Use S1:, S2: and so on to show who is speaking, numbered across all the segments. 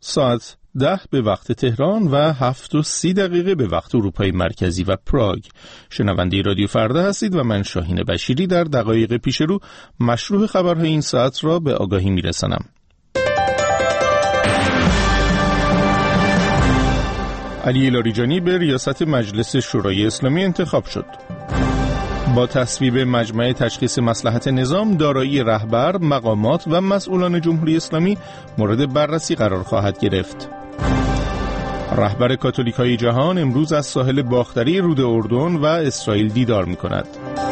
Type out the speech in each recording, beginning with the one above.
S1: ساعت 10 به وقت تهران و 7:30 به وقت اروپای مرکزی و پراگ. شنونده رادیو فردا هستید و من شاهین بشیری در دقایق پیش رو مشروع خبرهای این ساعت را به آگاهی میرسانم. علی لاریجانی به ریاست مجلس شورای اسلامی انتخاب شد. با تصویب مجمع تشخیص مصلحت نظام، دارایی رهبر، مقامات و مسئولان جمهوری اسلامی مورد بررسی قرار خواهد گرفت. رهبر کاتولیکای جهان امروز از ساحل باختری رود اردن و اسرائیل دیدار می‌کند.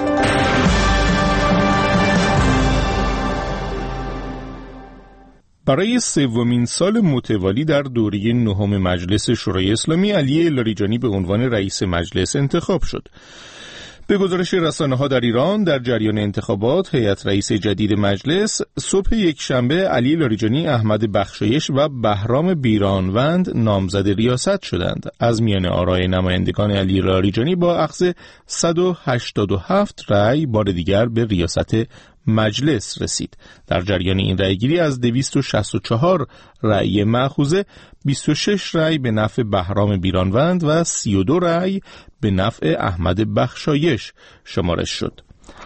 S1: برای سومین سال متوالی در دوره نهم مجلس شورای اسلامی، علی لاریجانی به عنوان رئیس مجلس انتخاب شد. به گزارش رسانه‌ها در ایران، در جریان انتخابات هیئت رئیس جدید مجلس، صبح یکشنبه علی لاریجانی، احمد بخشایش و بهرام بیرانوند نامزد ریاست شدند. از میان آرای نمایندگان علی لاریجانی با اخذ 187 رأی بار دیگر به ریاست مجلس رسید. در جریان این رأیگیری از 264 رأی مأخوذه 26 رأی به نفع بهرام بیرانوند و 32 رأی به نفع احمد بخشایش شمارش شد.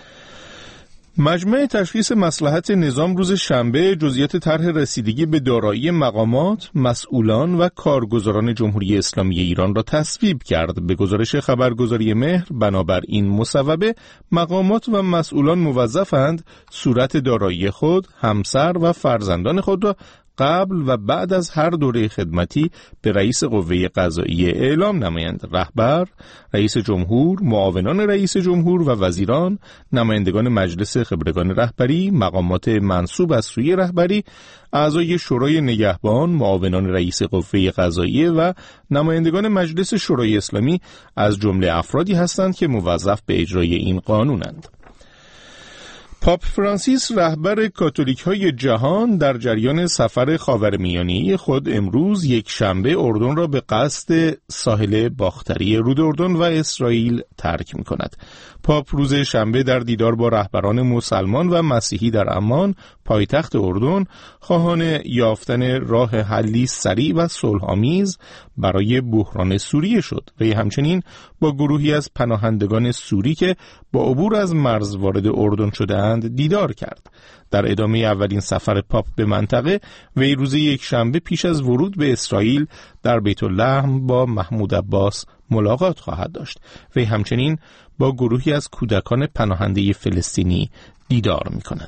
S1: مجمع تشخیص مصلحت نظام روز شنبه جزئیات طرح رسیدگی به دارایی مقامات، مسئولان و کارگزاران جمهوری اسلامی ایران را تصویب کرد. به گزارش خبرگزاری مهر، بنابر این مصوبه مقامات و مسئولان موظفند صورت دارایی خود، همسر و فرزندان خود را قبل و بعد از هر دوره خدمتی به رئیس قوه قضاییه اعلام نمایند. رهبر، رئیس جمهور، معاونان رئیس جمهور و وزیران، نمایندگان مجلس خبرگان رهبری، مقامات منصوب از سوی رهبری، اعضای شورای نگهبان، معاونان رئیس قوه قضاییه و نمایندگان مجلس شورای اسلامی از جمله افرادی هستند که موظف به اجرای این قانونند. پاپ فرانسیس، رهبر کاتولیک‌های جهان، در جریان سفر خاورمیانه‌ای خود امروز یکشنبه اردن را به قصد ساحل باختری رود اردن و اسرائیل ترک می‌کند. پاپ روز شنبه در دیدار با رهبران مسلمان و مسیحی در عمان، پایتخت اردن، خواهان یافتن راه حلی سریع و صلح‌آمیز برای بحران سوریه شد و همچنین با گروهی از پناهندگان سوری که با عبور از مرز وارد اردن شده‌اند دیدار کرد. در ادامه اولین سفر پاپ به منطقه، وی روز یکشنبه پیش از ورود به اسرائیل در بیت لحم با محمود عباس ملاقات خواهد داشت. وی همچنین با گروهی از کودکان پناهنده فلسطینی دیدار می‌کند.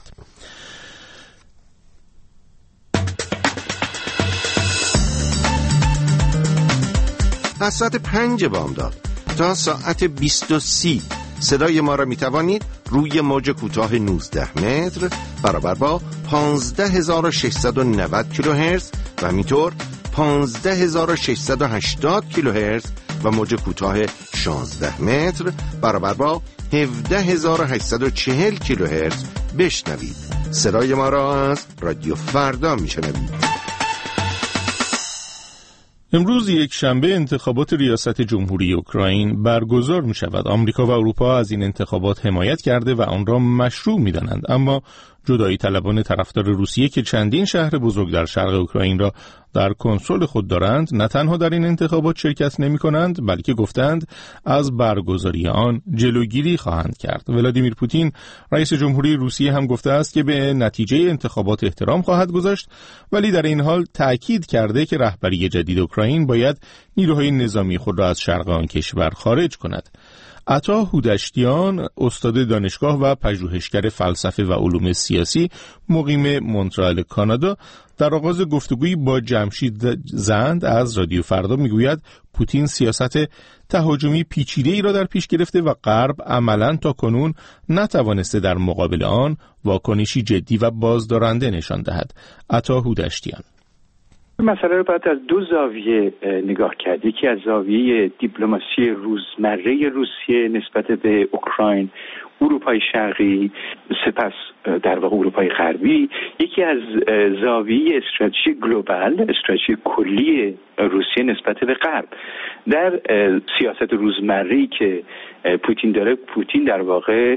S2: از ساعت 5 بامداد تا ساعت 20:30 صدای ما را می توانید روی موج کوتاه 19 متر برابر با 15690 کیلوهرتز و همینطور 15680 کیلوهرتز و موج کوتاه 16 متر برابر با 17840 کیلوهرتز بشنوید. صدای ما را از رادیو فردا می شنوید.
S1: امروز یکشنبه انتخابات ریاست جمهوری اوکراین برگزار می شود. آمریکا و اروپا از این انتخابات حمایت کرده و آن را مشروع می دانند، اما جدایی طلبان طرفدار روسیه که چندین شهر بزرگ در شرق اوکراین را در کنترل خود دارند، نه تنها در این انتخابات شرکت نمی کنند، بلکه گفتند از برگزاری آن جلوگیری خواهند کرد. ولادیمیر پوتین، رئیس جمهوری روسیه، هم گفته است که به نتیجه انتخابات احترام خواهد گذاشت، ولی در این حال تأکید کرده که رهبری جدید اوکراین باید نیروهای نظامی خود را از شرق آن کشور خارج کند. عطا هودشتیان، استاد دانشگاه و پژوهشگر فلسفه و علوم سیاسی مقیم مونترال کانادا، در آغاز گفتگویی با جمشید زند از رادیو فردا میگوید پوتین سیاست تهاجمی پیچیده‌ای را در پیش گرفته و غرب عملاً تا کنون نتوانسته در مقابل آن واکنشی جدی و بازدارنده نشان دهد. عطا هودشتیان:
S3: مسئله رو باید از دو زاویه نگاه کرد. یکی از زاویه دیپلماسی روزمره روسیه نسبت به اوکراین، اروپای شرقی، سپس در واقع اروپای غربی. یکی از زاویه استراتژی گلوبال، استراتژی کلی روسیه نسبت به غرب. در سیاست روزمره‌ای که پوتین داره. پوتین در واقع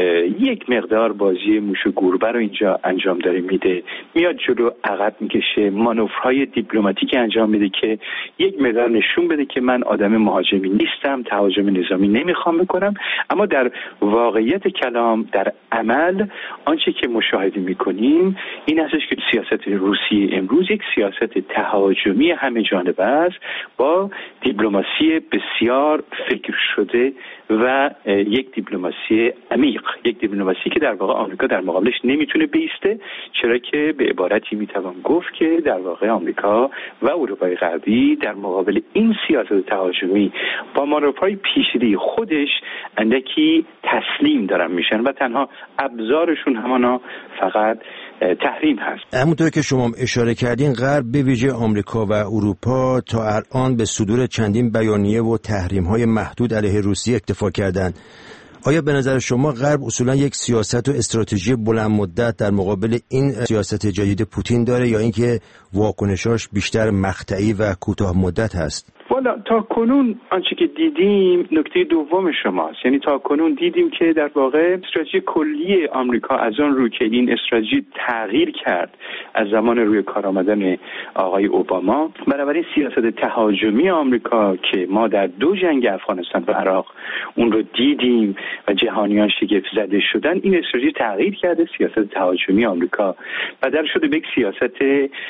S3: یک مقدار بازی موش و گربه رو اینجا انجام داره میده، میاد جلو عقب میکشه، مانورهای دیپلماتیک انجام میده که یک مقدار نشون بده که من آدم مهاجمی نیستم، تهاجم نظامی نمیخوام بکنم. اما در واقعیت کلام، در عمل، آنچه که مشاهده میکنیم این هستش که سیاست روسیه امروز یک سیاست تهاجمی همه جانبه است، با دیپلماسی بسیار فکر شده و یک دیپلماسی عمیق، یک دیپلماسی که در واقع آمریکا در مقابلش نمیتونه بیسته، چرا که به عبارتی میتوان گفت که در واقع آمریکا و اروپای غربی در مقابل این سیاست تهاجمی با مانورهای پیشروی خودش اندکی تسلیم دارن میشن و تنها ابزارشون همانا فقط تحریم هست.
S4: همونطور که شما اشاره کردین، غرب به ویژه آمریکا و اروپا تا الان به صدور چندین بیانیه و تحریم‌های محدود علیه روسیه اکتفا کردند. آیا به نظر شما غرب اصولا یک سیاست و استراتژی بلند مدت در مقابل این سیاست جدید پوتین داره، یا اینکه واکنشاش بیشتر مقطعی و کوتاه مدت هست؟
S3: والا تا کنون آنچه که دیدیم نکته دوم شماست، یعنی تا کنون دیدیم که در واقع استراتژی کلی آمریکا از آن رو که این استراتژی تغییر کرد از زمان روی کار آمدن آقای اوباما، بنابراین سیاست تهاجمی آمریکا که ما در 2 جنگ افغانستان و عراق اون رو دیدیم و جهانیان شگفت زده شدن، این استراتژی تغییر کرده، سیاست تهاجمی آمریکا بدل شده به یک سیاست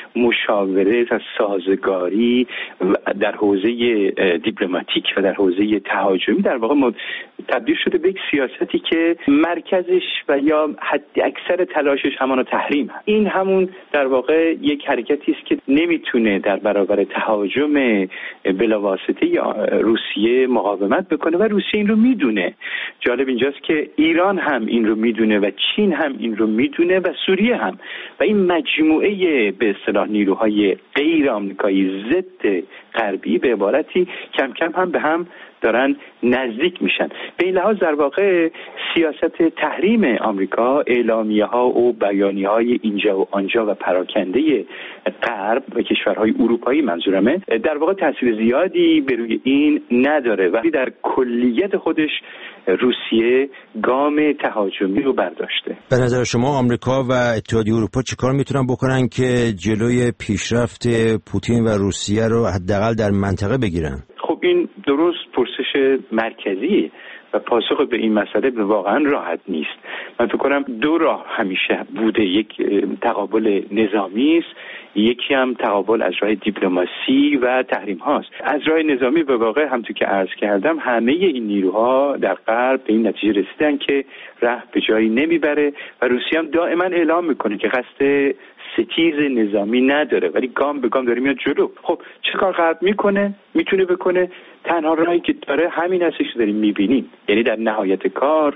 S3: مشاوره و سازگاری در حوزه دیپلماتیک و در حوزه تهاجمی، در واقع تبدیل شده به یک سیاستی که مرکزش و یا حد اکثر تلاشش همان تحریم هست. این همون در واقع یک حرکتی است که نمیتونه در برابر تهاجم بلاواسطه روسیه مقاومت بکنه و روسیه این رو میدونه. جالب اینجاست که ایران هم این رو میدونه و چین هم این رو میدونه و سوریه هم، و این مجموعه به اصطلاح نیروهای غیر آمریکایی ضد غربی به عبارتی کم کم هم به هم دارن نزدیک میشن. به این لحاظ در واقع سیاست تحریم آمریکا، اعلامیه ها و بیانیه های اینجا و آنجا و پراکنده غرب و کشورهای اروپایی منظورمه، در واقع تاثیر زیادی بر روی این نداره و در کلیت خودش روسیه گام تهاجمی رو برداشته.
S4: به نظر شما آمریکا و اتحادیه اروپا چیکار میتونن بکنن که جلوی پیشرفت پوتین و روسیه رو حداقل در منطقه بگیرن؟
S3: خب این درست پرسش مرکزی و پاسخ به این مسئله واقعا راحت نیست. من فکر کنم 2 راه همیشه بوده، یک تقابل نظامی است، یکی هم تقابل از راه دیپلماسی و تحریم هاست. از راه نظامی به واقع همونطور که عرض کردم همه این نیروها در غرب به این نتیجه رسیدن که راه به جایی نمیبره و روسیه هم دائما اعلام میکنه که قصد ستیز نظامی نداره، ولی گام به گام داره میاد جلو. خب چه کار غرب میکنه؟ میتونه بکنه؟ تنها راهی که داره همین هستش که داریم میبینیم، یعنی در نهایت کار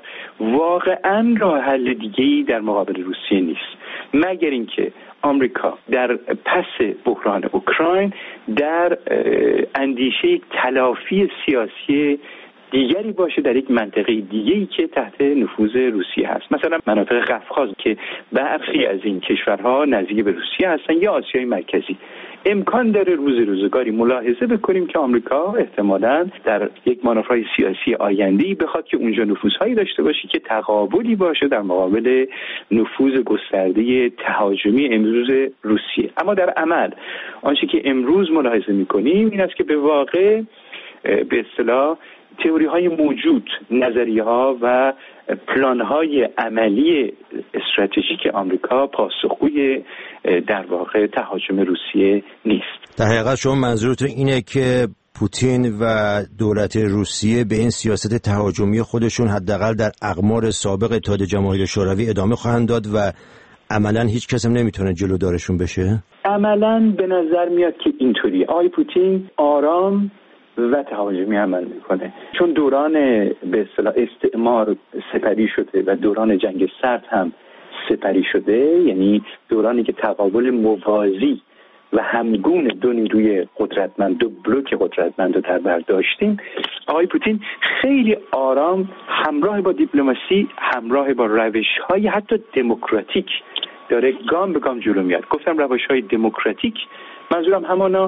S3: واقعا راه حل دیگه‌ای در مقابل روسیه نیست مگر اینکه آمریکا در پس بحران اوکراین در اندیشه تلافی سیاسی دیگری باشه در یک منطقه دیگه‌ای که تحت نفوذ روسیه هست، مثلا مناطق قفقاز که برخی از این کشورها نزدیک به روسیه هستن یا آسیای مرکزی. امکان داره روزگاری ملاحظه بکنیم که آمریکا احتمالاً در یک مانورهای سیاسی آینده‌ای بخواد که اونجا نفوذهایی داشته باشه که تقابلی باشه در مقابل نفوذ گسترده تهاجمی امروز روسیه. اما در عمل آنچه که امروز ملاحظه می‌کنیم این است که به واقع به اصطلاح تئوری‌های موجود، نظریه‌ها و پلان‌های عملی استراتژیک آمریکا پاسخگوی در واقع تهاجم روسیه نیست.
S4: در حقیقت شما منظورتون اینه که پوتین و دولت روسیه به این سیاست تهاجمی خودشون حداقل در اقمار سابق اتحاد جماهیر شوروی ادامه خواهند داد و عملاً هیچ کس هم نمیتونه جلودارشون بشه؟
S3: عملاً به نظر میاد که اینطوری. آقای پوتین آرام و تهاجمی عمل میکنه، چون دوران به اصطلاح استعمار سپری شده و دوران جنگ سرد هم سپری شده، یعنی دورانی که تقابل موازی و همگون دو نیروی قدرتمند، دو بلوک قدرتمند رو در بر داشتیم. آقای پوتین خیلی آرام همراه با دیپلماسی، همراه با روش‌های حتی دموکراتیک داره گام به گام جلو میاد. گفتم روش‌های دموکراتیک، منظورم همانا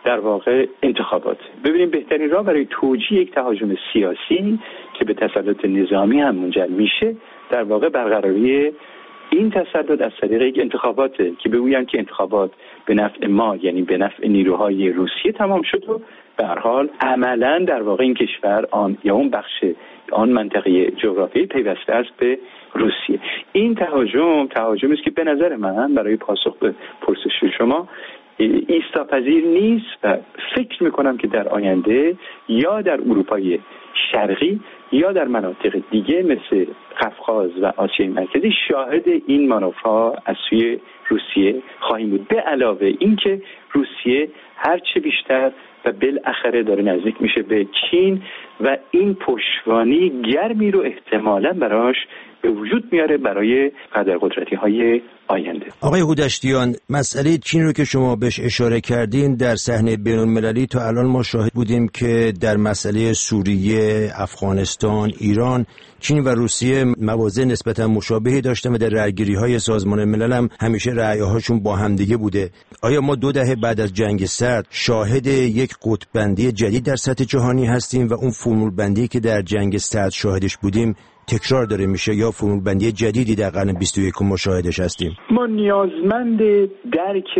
S3: در واقع انتخابات. ببینیم بهترین راه برای توجیه یک تهاجم سیاسی که به تسلط نظامی هم منجر میشه در واقع برقراری این تسلط از طریق یک انتخاباته که بگویند که انتخابات به نفع ما، یعنی به نفع نیروهای روسیه تمام شد و به هر حال عملا در واقع این کشور یا اون بخش آن منطقه جغرافیایی پیوسته است به روسیه. این تهاجم است که به نظر من برای پاسخ به پرسش شما ایستاپذیر نیست و فکر میکنم که در آینده یا در اروپای شرقی یا در مناطق دیگه مثل قفقاز و آسیای مرکزی شاهد این مانورها از سوی روسیه خواهیم بود. به علاوه اینکه روسیه هرچه بیشتر و بالاخره داره نزدیک میشه به چین و این پشتوانه گرمی رو احتمالاً براش به وجود میاره برای قدرقدرتی های آینده.
S4: آقای هودشتیان، مسئله چین رو که شما بهش اشاره کردین در صحنه بین‌المللی تا الان ما شاهد بودیم که در مسئله سوریه، افغانستان، ایران، چین و روسیه موازه نسبتا مشابهی داشتن و در رأی‌گیری‌های سازمان ملل هم همیشه رأی‌هاشون با هم دیگه بوده. آیا ما 2 دهه بعد از جنگ سرد شاهد یک قطب‌بندی جدید در سطح جهانی هستیم و اون فرمول‌بندی که در جنگ سرد شاهدش بودیم تکرار داره میشه یا فرمول‌بندی جدیدی در قرن 21 مشاهدش هستیم؟
S3: ما نیازمند درک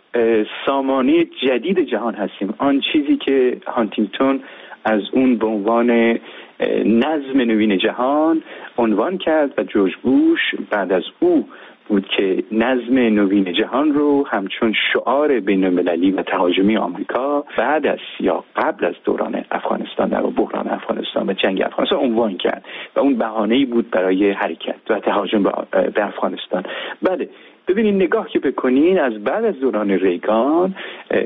S3: سامانه جدید جهان هستیم. آن چیزی که هانتینگتون از اون به عنوان نظم نوین جهان عنوان کرد و جورج بوش بعد از او بود که نظم نوین جهان رو همچون شعار بین‌المللی و تهاجمی آمریکا بعد از یا قبل از دوران افغانستان در بحران افغانستان و جنگ افغانستان عنوان کرد و اون بهانه‌ای بود برای حرکت و تهاجم به افغانستان. بله، ببینید نگاه که بکنین از بعد از دوران ریگان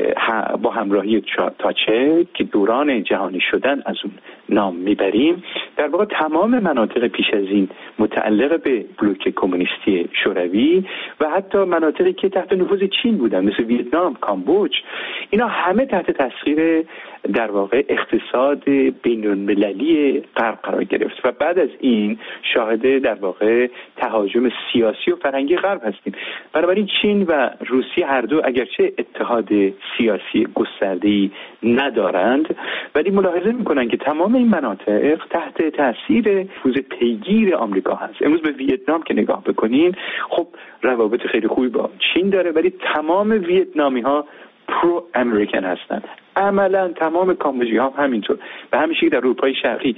S3: با همراهی تاچر که دوران جهانی شدن از اون نام میبریم، در واقع تمام مناطق پیش از این متعلق به بلوک کمونیستی شوروی و حتی مناطقی که تحت نفوذ چین بودن مثل ویتنام، کامبوج، اینا همه تحت تاثیر در واقع اقتصاد بین‌المللی غرب قرار گرفت و بعد از این شاهد در واقع تهاجم سیاسی و فرهنگی غرب هستیم. بنابراین چین و روسیه هر دو اگرچه اتحاد سیاسی گسترده‌ای ندارند ولی ملاحظه می‌کنند که تمام این مناطق تحت تاثیر نفوذ پیگیر آمریکا هست. امروز به ویتنام که نگاه بکنین، خب روابط خیلی خوبی با چین داره ولی تمام ویتنامی‌ها پرو امریکن هستند. عملا تمام کامبوجی ها همینطور و همیشه در اروپای شرقی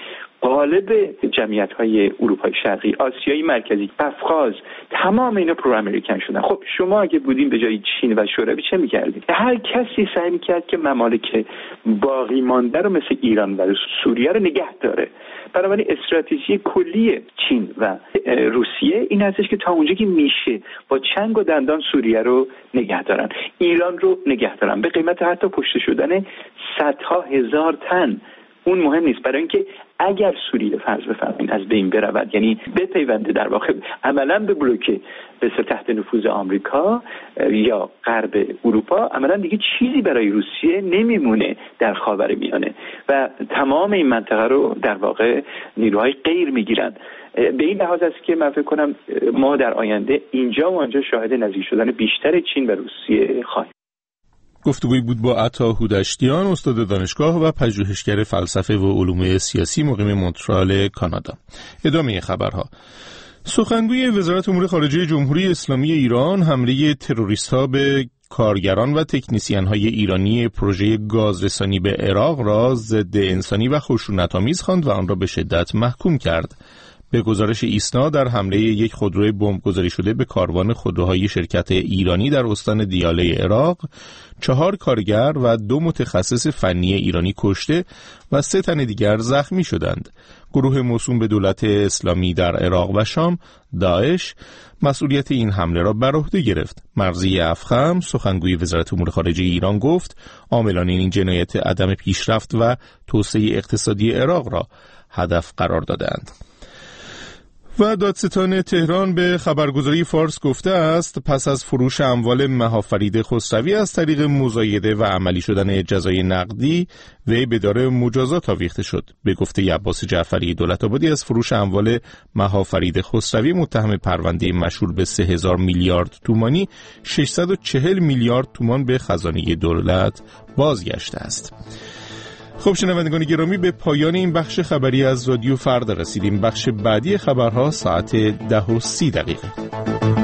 S3: غالب جمعیت‌های اروپای شرقی، آسیای مرکزی، قفقاز، تمام اینا پرو امریکن شدن. خب شما اگه بودین به جای چین و شوروی چه می‌کردید؟ هر کسی سعی می‌کرد که ممالک باقی مانده رو مثل ایران و سوریه رو نگه داره. بنابراین استراتژی کلی چین و روسیه این هستش که تا اونجا که میشه با چنگ و دندان سوریه رو نگه دارن، ایران رو نگه دارن به قیمت حتی کشته شدن صدها هزار تن. اون مهم نیست، برای اینکه اگر سوریه فرض بفرمایید از بین برود، یعنی بپیونده در واقع عملا به بلوک به تحت نفوذ آمریکا یا غرب اروپا، عملا دیگه چیزی برای روسیه نمیمونه در خاورمیانه و تمام این منطقه رو در واقع نیروهای غیر میگیرن. به این لحاظ است که من فکر کنم ما در آینده اینجا و آنجا شاهد نزدیک شدن بیشتر چین و روسیه خواهیم.
S1: گفتگوی بود با عطا هودشتیان، استاد دانشگاه و پژوهشگر فلسفه و علوم سیاسی مقیم مونترال کانادا. ادامه خبرها. سخنگوی وزارت امور خارجه جمهوری اسلامی ایران حمله تروریست‌ها به کارگران و تکنیسیان‌های ایرانی پروژه گازرسانی به عراق را ضد انسانی و خشونت‌آمیز خواند و آن را به شدت محکوم کرد. به گزارش ایسنا در حمله یک خودروی بمبگذاری شده به کاروان خودروهای شرکت ایرانی در استان دیاله عراق 4 کارگر و 2 متخصص فنی ایرانی کشته و 3 تن دیگر زخمی شدند. گروه موسوم به دولت اسلامی در عراق و شام، داعش، مسئولیت این حمله را بر عهده گرفت. مرضی افخم، سخنگوی وزارت امور خارجه ایران، گفت عاملان این جنایت عدم پیشرفت و توسعه اقتصادی عراق را هدف قرار دادند. و دادستان تهران به خبرگزاری فارس گفته است پس از فروش اموال مهافرید خسروی از طریق مزایده و عملی شدن جزای نقدی وی به دار مجازات آویخته شد. به گفته عباس جعفری دولت‌آبادی از فروش اموال مهافرید خسروی متهم پرونده مشهور به 3000 میلیارد تومانی 640 میلیارد تومان به خزانه دولت بازگشته است. خب شنوندگان گرامی، به پایان این بخش خبری از رادیو فردا رسیدیم. بخش بعدی خبرها ساعت 10:30.